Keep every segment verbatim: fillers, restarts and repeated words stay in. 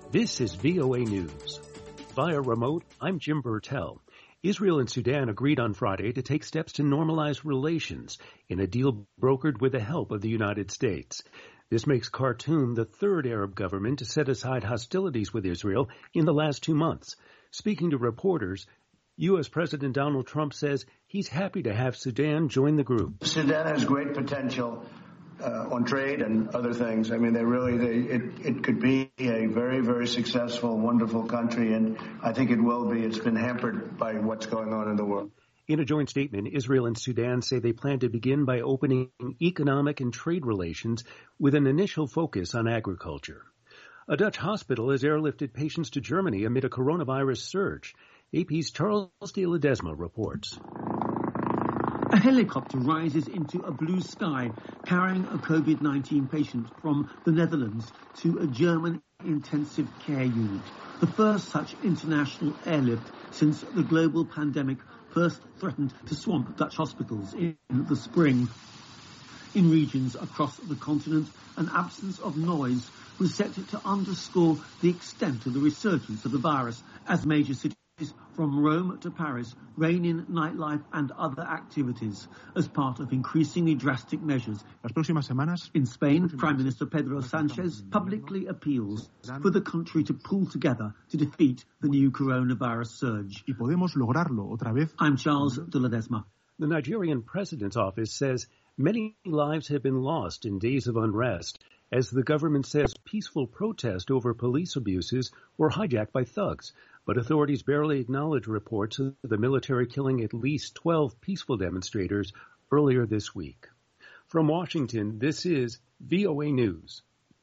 This is V O A News. Via remote, I'm Jim Burtell. Israel and Sudan agreed on Friday to take steps to normalize relations in a deal brokered with the help of the United States. This makes Khartoum the third Arab government to set aside hostilities with Israel in the last two months. Speaking to reporters, U S. President Donald Trump says he's happy to have Sudan join the group. Sudan has great potential uh, on trade and other things. I mean, they really, they, it, it could be a very, very successful, wonderful country, and I think it will be. It's been hampered by what's going on in the world. In a joint statement, Israel and Sudan say they plan to begin by opening economic and trade relations with an initial focus on agriculture. A Dutch hospital has airlifted patients to Germany amid a coronavirus surge. A P's Charles de Ledesma reports. A helicopter rises into a blue sky carrying a COVID nineteen patient from the Netherlands to a German intensive care unit, the first such international airlift since the global pandemic first threatened to swamp Dutch hospitals in the spring. In regions across the continent, an absence of noise was set to underscore the extent of the resurgence of the virus as major cities from Rome to Paris rein in nightlife and other activities as part of increasingly drastic measures. In Spain, Prime Minister Pedro Sanchez publicly appeals for the country to pull together to defeat the new coronavirus surge. I'm Charles de Ledesma. The Nigerian president's office says many lives have been lost in days of unrest as the government says peaceful protest over police abuses were hijacked by thugs. But authorities barely acknowledge reports of the military killing at least twelve peaceful demonstrators earlier this week. From Washington, this is V O A News.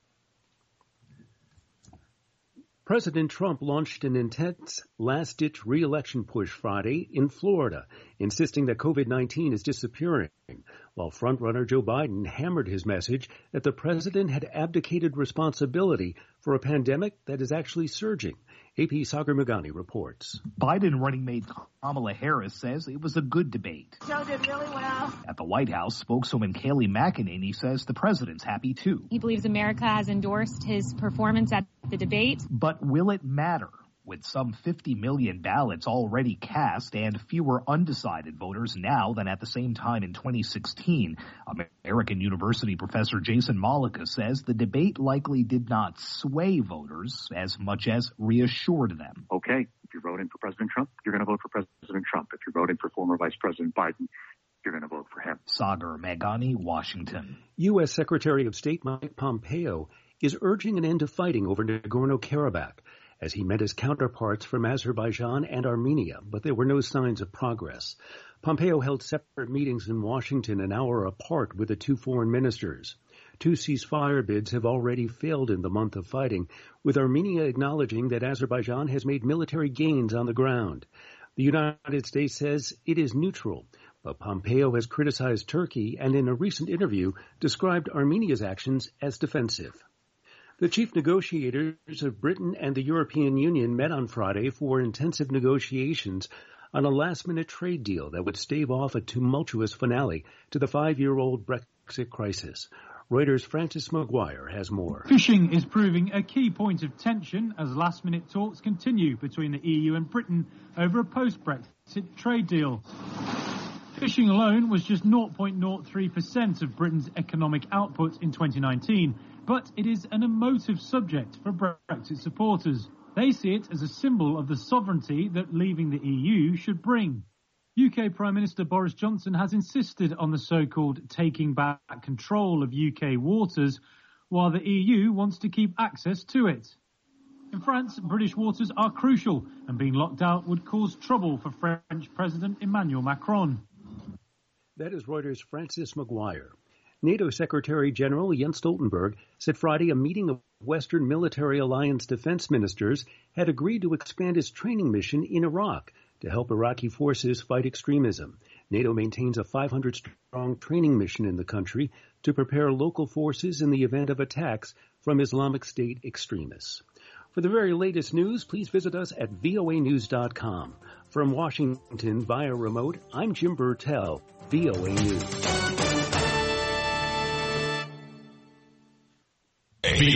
President Trump launched an intense last-ditch re-election push Friday in Florida, insisting that COVID nineteen is disappearing, while frontrunner Joe Biden hammered his message that the president had abdicated responsibility for a pandemic that is actually surging. A P Sagar Mughani reports. Biden running mate Kamala Harris says it was a good debate. Joe did really well. At the White House, spokeswoman Kayleigh McEnany says the president's happy too. He believes America has endorsed his performance at the debate. But will it matter? With some fifty million ballots already cast and fewer undecided voters now than at the same time in twenty sixteen, American University professor Jason Malika says the debate likely did not sway voters as much as reassured them. Okay, if you're voting for President Trump, you're going to vote for President Trump. If you're voting for former Vice President Biden, you're going to vote for him. Sagar Meghani, Washington. U S. Secretary of State Mike Pompeo is urging an end to fighting over Nagorno-Karabakh as he met his counterparts from Azerbaijan and Armenia, but there were no signs of progress. Pompeo held separate meetings in Washington an hour apart with the two foreign ministers. Two ceasefire bids have already failed in the month of fighting, with Armenia acknowledging that Azerbaijan has made military gains on the ground. The United States says it is neutral, but Pompeo has criticized Turkey and in a recent interview described Armenia's actions as defensive. The chief negotiators of Britain and the European Union met on Friday for intensive negotiations on a last-minute trade deal that would stave off a tumultuous finale to the five-year-old Brexit crisis. Reuters' Francis Maguire has more. Fishing is proving a key point of tension as last-minute talks continue between the E U and Britain over a post-Brexit trade deal. Fishing alone was just zero point zero three percent of Britain's economic output in twenty nineteen, but it is an emotive subject for Brexit supporters. They see it as a symbol of the sovereignty that leaving the E U should bring. U K Prime Minister Boris Johnson has insisted on the so-called taking back control of U K waters, while the E U wants to keep access to it. In France, British waters are crucial, and being locked out would cause trouble for French President Emmanuel Macron. That is Reuters' Francis Maguire. NATO Secretary General Jens Stoltenberg said Friday a meeting of Western Military Alliance defense ministers had agreed to expand its training mission in Iraq to help Iraqi forces fight extremism. NATO maintains a five hundred strong training mission in the country to prepare local forces in the event of attacks from Islamic State extremists. For the very latest news, please visit us at V O A news dot com. From Washington via remote, I'm Jim Burtell, V O A News.